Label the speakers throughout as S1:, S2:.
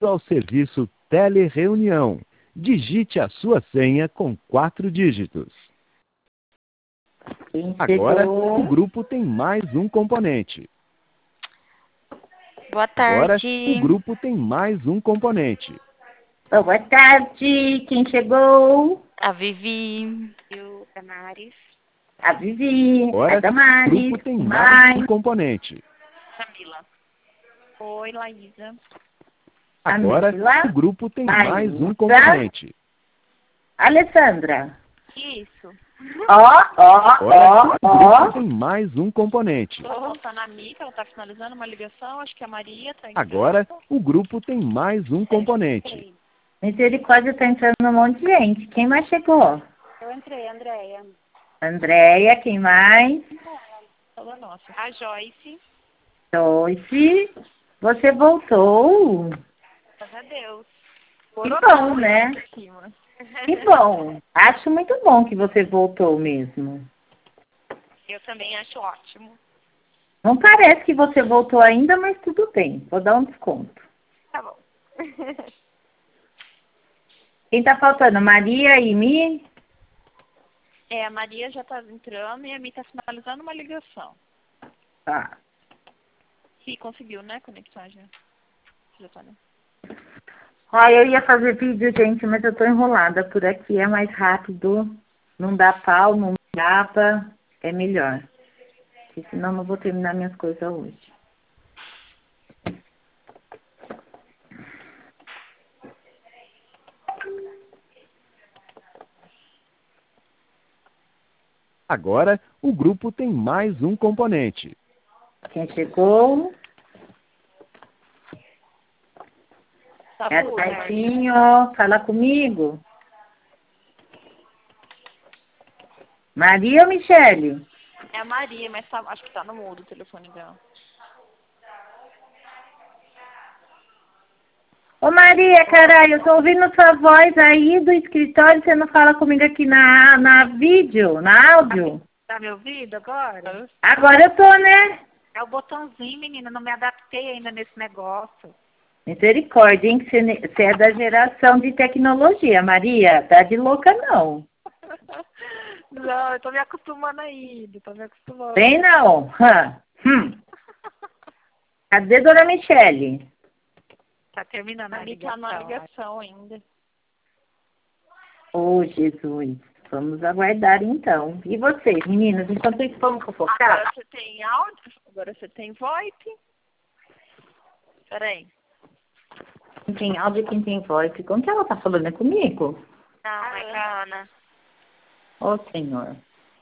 S1: ao serviço Telereunião. Digite a sua senha com 4 dígitos. Agora, o grupo tem mais um componente.
S2: Boa
S1: Agora,
S2: tarde.
S1: o grupo tem mais um componente.
S3: Boa tarde, quem chegou?
S2: A Vivi.
S4: E o Damares.
S3: A Vivi,
S1: Agora,
S3: a Damares.
S1: o grupo tem mais um componente.
S4: Camila. Oi, Laísa.
S1: Agora,
S3: Camila,
S1: o grupo tem mais um
S3: Laísa.
S1: componente.
S3: Alessandra.
S4: Isso.
S1: Agora, o grupo tem mais um componente.
S4: Tá voltando a Mica, ela tá finalizando uma ligação, acho que a Maria tá entrando.
S1: Agora, o grupo tem mais um componente.
S3: Misericórdia, tá entrando um monte de gente. Quem mais chegou?
S4: Eu entrei, Andréia.
S3: Andréia, quem mais?
S4: Toda nossa. A Joyce.
S3: Joyce. Você voltou?
S4: Graças a Deus.
S3: Que bom, né? Que bom. Acho muito bom que você voltou mesmo.
S4: Eu também acho ótimo.
S3: Não parece que você voltou ainda, mas tudo bem. Vou dar um desconto.
S4: Tá bom.
S3: Quem tá faltando? Maria e Mi?
S4: A Maria já tá entrando e a Mi tá finalizando uma ligação.
S3: Tá.
S4: E conseguiu, né, conectar já. Já tá, né?
S3: Eu ia fazer vídeo, gente, mas eu tô enrolada. Por aqui é mais rápido. Não dá pau, não grava. É melhor. Porque senão não vou terminar minhas coisas hoje.
S1: Agora, o grupo tem mais um componente.
S3: Quem chegou?
S4: Tá
S3: É
S4: tudo,
S3: Tarcinho. Fala comigo. Maria ou Michele?
S4: É a Maria, mas tá, acho que tá no mudo o telefone dela.
S3: Ô Maria, caralho, eu tô ouvindo sua voz aí do escritório, você não fala comigo aqui na vídeo, na áudio?
S4: Tá me ouvindo agora?
S3: Agora eu tô, né?
S4: É o botãozinho, menina, não me adaptei ainda nesse negócio.
S3: Misericórdia, hein? Que você é da geração de tecnologia, Maria. Tá de louca, não.
S4: Não, eu tô me acostumando ainda, tô me acostumando.
S3: Vem não. Cadê Dona Michele?
S4: Tá terminando a ligação. Tá na ligação ainda.
S3: Ô, Jesus. Vamos aguardar, então. E vocês, meninas? Enquanto isso, vamos fofocar?
S4: Agora você tem áudio, agora você tem VoIP. Peraí.
S3: Quem tem áudio e quem tem voz. Como que ela tá falando? É comigo?
S4: Não, é com a Ana.
S3: Ô, Senhor.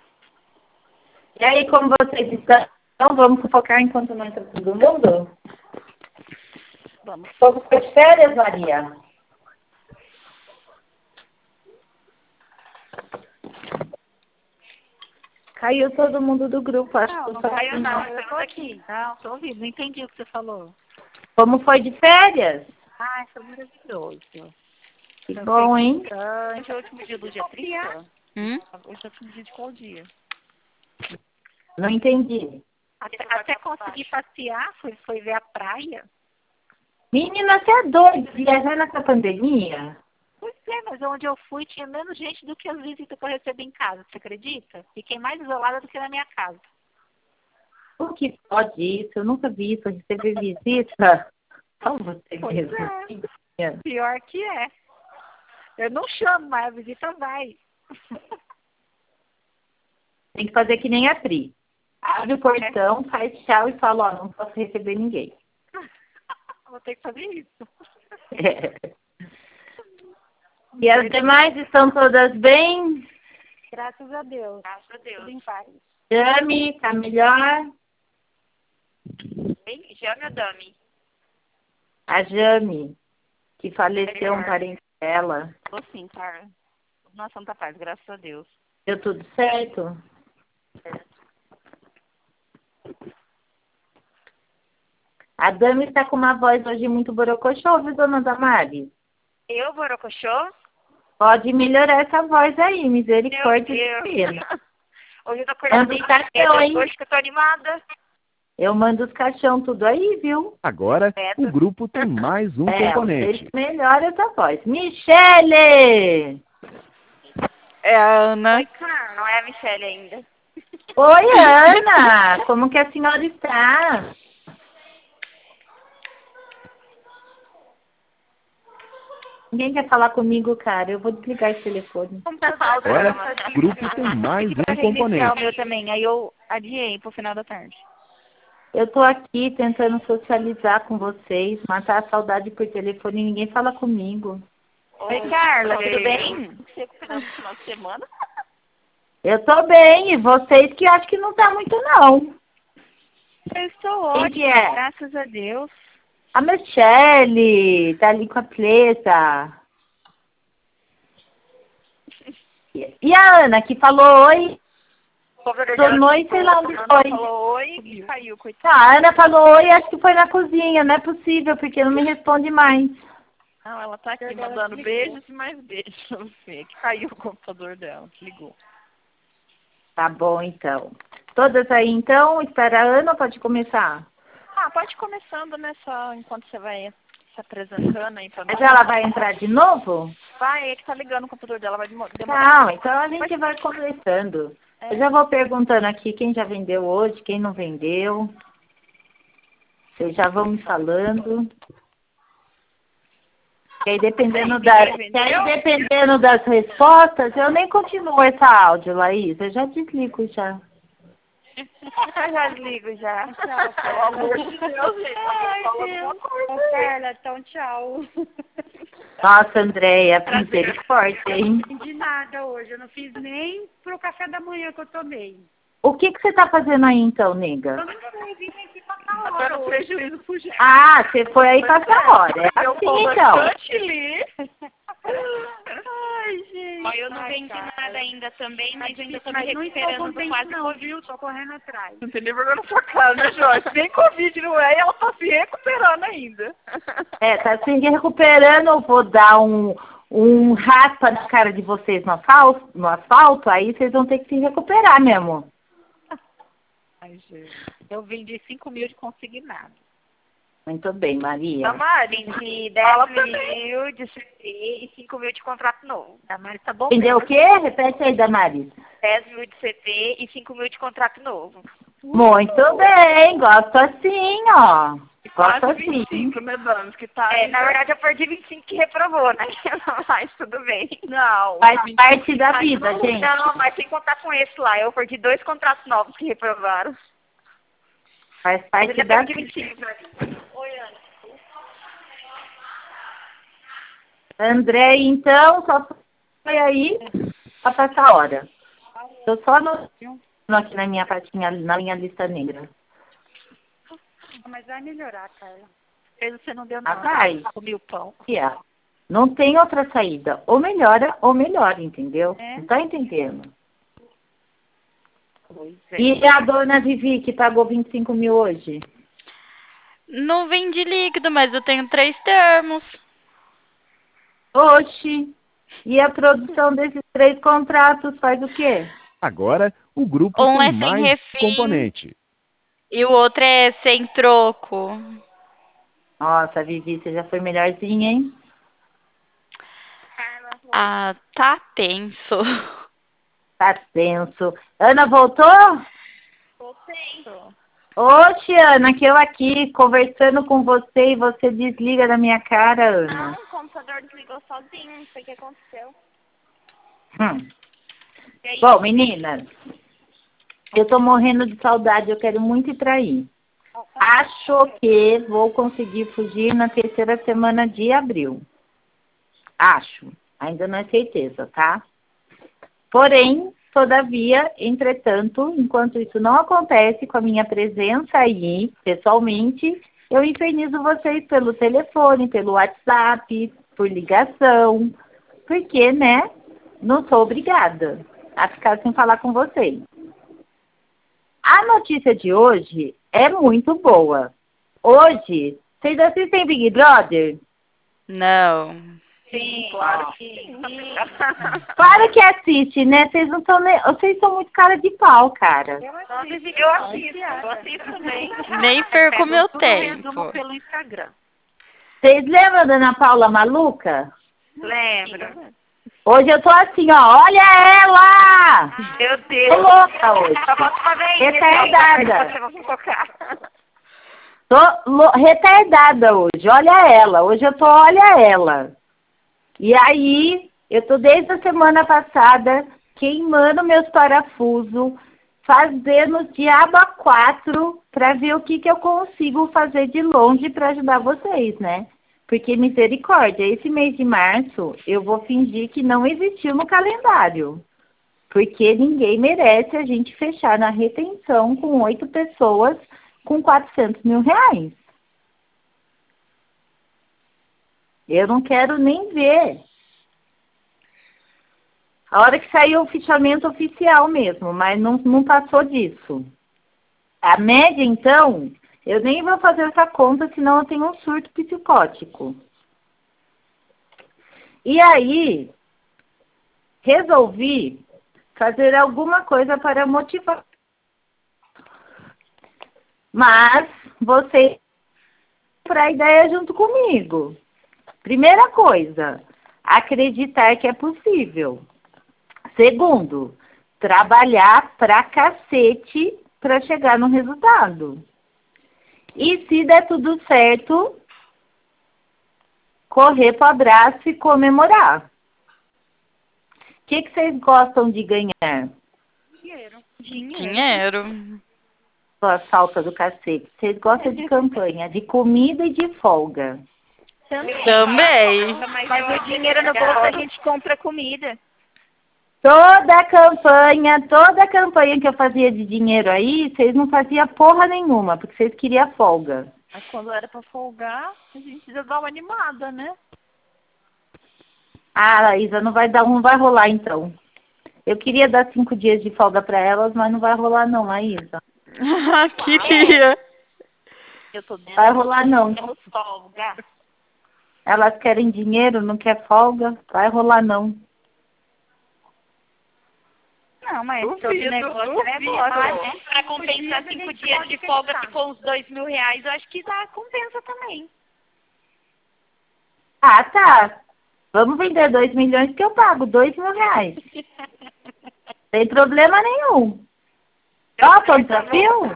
S3: E aí, como vocês estão? Então, vamos fofocar enquanto não entra todo mundo?
S4: Vamos.
S3: Vamos para as férias, Maria? Caiu todo mundo do grupo, acho que
S4: Não caiu não, eu tô aqui. Não, tô ouvindo, não entendi o que você falou.
S3: Como foi de férias?
S4: Ai, foi maravilhoso.
S3: Que bom, hein?
S4: Hoje é o último dia do dia 30? Hoje é o último dia de qual dia?
S3: Não entendi.
S4: Até conseguir passear, foi ver a praia.
S3: Menina, você é doida viajar nessa pandemia?
S4: Pois é, mas onde eu fui tinha menos gente do que as visitas que eu recebi em casa, você acredita? Fiquei mais isolada do que na minha casa.
S3: O que pode isso? Eu nunca vi isso, receber visita. Só você mesmo.
S4: É. Pior que é. Eu não chamo, mas a visita vai.
S3: Tem que fazer que nem a Pri. Abre o portão, faz tchau e fala, não posso receber ninguém.
S4: Vou ter que fazer isso.
S3: É. E as demais estão todas bem?
S4: Graças a Deus. Graças a Deus. Tudo em paz.
S3: Jami, tá melhor?
S4: Jami ou Dami?
S3: A Jami, que faleceu um parente dela.
S4: Tô sim, cara. Nossa, Santa Paz, graças a Deus.
S3: Deu tudo certo? A Dami está com uma voz hoje muito borocochô, viu, dona Damares?
S4: Eu, borocochô?
S3: Pode melhorar essa voz aí, misericórdia divina.
S4: Hoje eu tô acordando
S3: hein?
S4: hoje que eu tô animada.
S3: Eu mando os caixão tudo aí, viu?
S1: Agora, o grupo tem mais um componente.
S3: Vocês melhoram essa voz. Michele!
S2: É a Ana.
S4: Oi, Carla. Não é a Michelle ainda.
S3: Oi, Ana! Como que a senhora está? Ninguém quer falar comigo, cara. Eu vou desligar esse telefone.
S1: Agora, o grupo tem mais um
S4: o
S1: componente.
S4: meu também, aí eu adiei pro final da tarde.
S3: Eu tô aqui tentando socializar com vocês, matar a saudade por telefone e ninguém fala comigo.
S4: Oi, Carla, tudo bem? Você recuperando no final de semana?
S3: Eu tô bem, e vocês que acho que não tá muito, não.
S4: Eu estou
S3: Quem
S4: ótima,
S3: que é?
S4: graças a Deus.
S3: A Michele tá ali com a Preta. E a Ana, que falou oi? Tornou e sei lá onde foi.
S4: Falou oi e caiu, coitada.
S3: A Ana falou oi, acho que foi na cozinha. Não é possível, porque não me responde mais.
S4: Não, ela tá aqui mandando beijos e mais beijos pra você. Que caiu o computador dela, ligou.
S3: Tá bom, então. Todas aí, então? Espera a Ana ou pode começar?
S4: Ah, pode ir começando, né? Só enquanto você vai se apresentando aí pra nós.
S3: Mas ela vai entrar de novo?
S4: Vai, é que tá ligando o computador dela, vai demorar.
S3: Não, então a gente vai conversando. Eu já vou perguntando aqui quem já vendeu hoje, quem não vendeu. Vocês já vão me falando. E aí, dependendo das respostas, eu nem continuo essa áudio, Laís. Eu já desligo já.
S4: Eu já desligo já.
S5: Tchau,
S4: Pelo amor de Deus, gente.
S5: Ai,
S4: Fala
S5: Deus.
S4: alguma coisa.
S5: Ô, Carla, então tchau.
S3: Nossa, Andréia, misericórdia, hein?
S5: Não fiz nada hoje, eu não fiz nem pro café da manhã que eu tomei.
S3: O que você tá fazendo aí, então,
S5: Eu
S3: nega?
S5: não sei, vim aqui passar
S4: Agora
S5: hora
S4: o
S5: hoje.
S4: prejuízo fugiu.
S3: Ah, você foi aí passar a hora. É
S4: Eu
S3: assim,
S4: vou
S3: então.
S4: bastante ali.
S5: Ai, gente.
S4: Ó, eu não
S5: Ai,
S4: vendi
S5: cara.
S4: nada ainda também, mas ainda tô me
S5: Mas não estou
S4: recuperando do
S5: contente
S4: quase
S5: não,
S4: Covid.
S5: viu? Tô correndo atrás.
S4: Não tem nem vergonha na sua cara, né, Jorge? Nem Covid não é e ela tá se recuperando ainda.
S3: É, tá se recuperando, eu vou dar um raspa na cara de vocês no asfalto, aí vocês vão ter que se recuperar mesmo.
S4: Ai, gente. Eu vendi 5 mil de consignado.
S3: Muito bem, Maria.
S4: Damari, de 10 mil de CT e 5 mil de contrato novo. Damari tá bom.
S3: Entendeu o quê? Repete aí, Damaris.
S4: 10 mil de CT e 5 mil de contrato novo.
S3: Muito bem, gosto assim, ó. Gosto
S4: Quase
S3: assim.
S4: 25, né, Danos? Que tá na verdade, eu perdi 25 que reprovou, né? Mas tudo bem. Não.
S3: Faz parte da vida, gente.
S4: Não, mas sem contar com esse lá. Eu perdi 2 contratos novos que reprovaram.
S3: Faz parte
S4: Ele
S3: da
S4: perdi
S3: vida.
S4: 25. Oi, Ana.
S3: André, então, só foi aí pra passar a hora. Eu só não aqui na minha patinha, na minha lista negra.
S5: Mas vai melhorar, Carla.
S4: Você não deu
S3: Ah,
S4: nada.
S3: vai.
S4: Comi o pão.
S3: Yeah. Não tem outra saída. Ou melhora ou melhora, entendeu?
S5: É.
S3: Não tá entendendo?
S4: Pois é.
S3: E a dona Vivi, que pagou 25 mil hoje?
S2: Não vendi líquido, mas eu tenho 3 termos.
S3: Oxi! E a produção desses 3 contratos faz o quê?
S1: Agora, o grupo
S2: Um é
S1: tem
S2: sem
S1: mais
S2: refém.
S1: componente.
S2: E o outro é sem troco.
S3: Nossa, Vivi, você já foi melhorzinha, hein?
S2: Ah, tá tenso.
S3: Tá tenso. Ana voltou?
S4: Voltei.
S3: Oxe, Ana, que eu aqui conversando com você e você desliga da minha cara, Ana.
S4: Não, o computador desligou sozinho. Não sei o que aconteceu. E aí?
S3: Bom, meninas, eu tô morrendo de saudade, eu quero muito ir pra aí. Acho que vou conseguir fugir na 3ª semana de abril. Acho. Ainda não é certeza, tá? Porém, todavia, entretanto, enquanto isso não acontece com a minha presença aí, pessoalmente, eu infernizo vocês pelo telefone, pelo WhatsApp, por ligação, porque, né, não sou obrigada a ficar sem falar com vocês. A notícia de hoje é muito boa. Hoje, vocês assistem Big Brother?
S2: Não.
S4: Sim, claro que sim.
S3: Para que assiste, né? Vocês não estão nem... Vocês são muito cara de pau, cara.
S4: Eu assisto também.
S2: Nem perco meu
S4: Tudo resumo
S2: tempo.
S4: pelo Instagram.
S3: Vocês lembram da Ana Paula Maluca?
S4: Lembra?
S3: Hoje eu tô assim, ó. Olha ela!
S4: Meu
S3: Tô
S4: Deus.
S3: louca hoje.
S4: Só falta uma vez.
S3: Retardada.
S4: Você vai fofocar.
S3: Tô retardada hoje. Olha ela. Hoje eu tô, olha ela. E aí, eu tô desde a semana passada queimando meus parafusos, fazendo diabo a 4 para ver o que eu consigo fazer de longe para ajudar vocês, né? Porque, misericórdia, esse mês de março eu vou fingir que não existiu no calendário. Porque ninguém merece a gente fechar na retenção com 8 pessoas com 400 mil reais. Eu não quero nem ver. A hora que saiu o fichamento oficial mesmo, mas não passou disso. A média, então, eu nem vou fazer essa conta, senão eu tenho um surto psicótico. E aí, resolvi fazer alguma coisa para motivar. Mas vocês para a ideia junto comigo. Primeira coisa, acreditar que é possível. Segundo, trabalhar pra cacete para chegar no resultado. E se der tudo certo, correr pro abraço e comemorar. O que vocês gostam de ganhar?
S2: Dinheiro.
S3: A falta do cacete. Vocês gostam de campanha, de comida e de folga.
S2: Também.
S4: Mas o dinheiro no bolso a gente compra comida.
S3: Toda campanha que eu fazia de dinheiro aí, vocês não faziam porra nenhuma, porque vocês queriam folga.
S4: Mas quando era pra folgar, a gente já dá uma animada, né?
S3: Ah, Laísa, não vai rolar então. Eu queria dar 5 dias de folga para elas, mas não vai rolar não, Laísa.
S2: Queria.
S4: Eu tô dentro.
S3: Vai rolar não.
S4: Temos folga.
S3: Elas querem dinheiro, não quer folga, vai rolar não.
S4: Não, mas todo negócio é negócio. Pra compensar 5 dias de folga, ficou uns 2 mil reais, eu acho que dá, compensa também.
S3: Ah, tá. Vamos vender 2 milhões que eu pago 2 mil reais. Sem problema nenhum. Topa o desafio?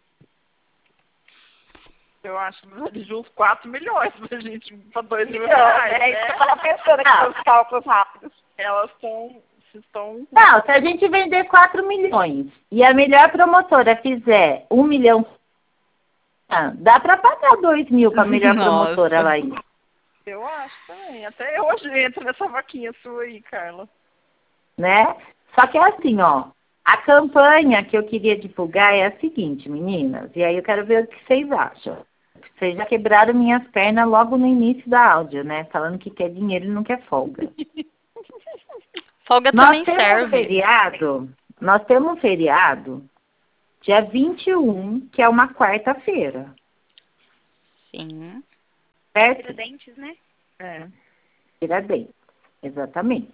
S6: Eu acho de uns 4 milhões pra gente, pra 2 mil
S4: Então,
S6: reais.
S4: é isso que eu tava pensando aqui nos cálculos rápidos.
S6: Elas estão...
S3: Não, se a gente vender 4 milhões e a melhor promotora fizer 1 milhão, dá para pagar 2 mil para a melhor promotora lá aí.
S6: Eu acho também. Até eu hoje entro nessa vaquinha sua aí, Carla.
S3: Né? Só que é assim, ó. A campanha que eu queria divulgar é a seguinte, meninas. E aí eu quero ver o que vocês acham. Vocês já quebraram minhas pernas logo no início da áudio, né? Falando que quer dinheiro e não quer folga.
S2: Folga também serve.
S3: Nós temos um feriado dia 21, que é uma quarta-feira.
S2: Sim.
S3: Certo?
S4: Tiradentes, né?
S6: É.
S3: Tiradentes, exatamente.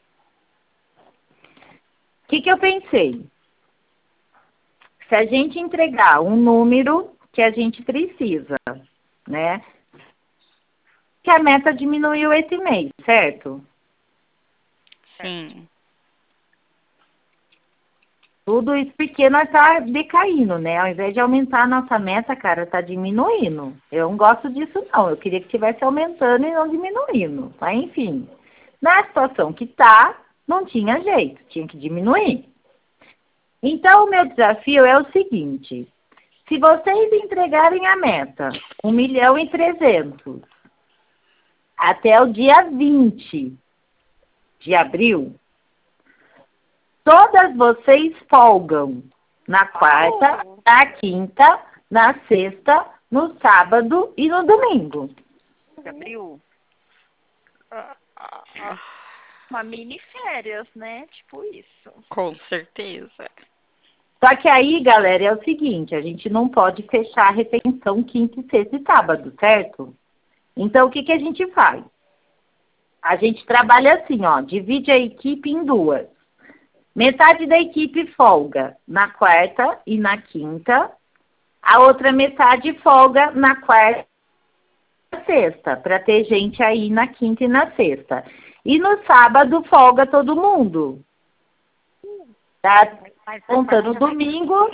S3: O que eu pensei? Se a gente entregar um número que a gente precisa, né? Que a meta diminuiu esse mês, certo?
S2: Sim.
S3: Tudo isso porque nós tá decaindo, né? Ao invés de aumentar a nossa meta, cara, tá diminuindo. Eu não gosto disso, não. Eu queria que estivesse aumentando e não diminuindo. Mas, enfim, na situação que tá, não tinha jeito, tinha que diminuir. Então, o meu desafio é o seguinte. Se vocês entregarem a meta, 1.300.000, até o dia 20 de abril, todas vocês folgam na quarta, na quinta, na sexta, no sábado e no domingo.
S4: Abril. Uma mini férias, né? Tipo isso.
S2: Com certeza.
S3: Só que aí, galera, é o seguinte, a gente não pode fechar a retenção quinta, sexta e sábado, certo? Então, o que a gente faz? A gente trabalha assim, ó, divide a equipe em duas. Metade da equipe folga na quarta e na quinta, a outra metade folga na quarta e na sexta, para ter gente aí na quinta e na sexta. E no sábado folga todo mundo. Tá contando domingo.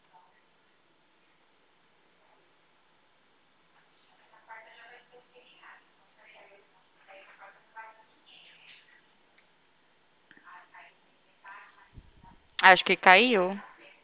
S2: Acho que caiu.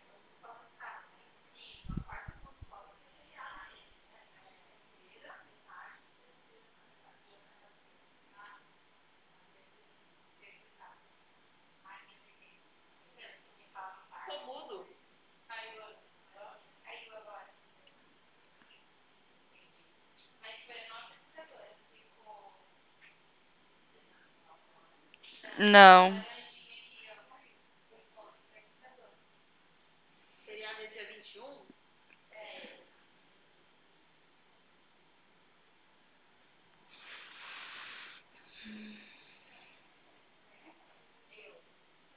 S2: Não.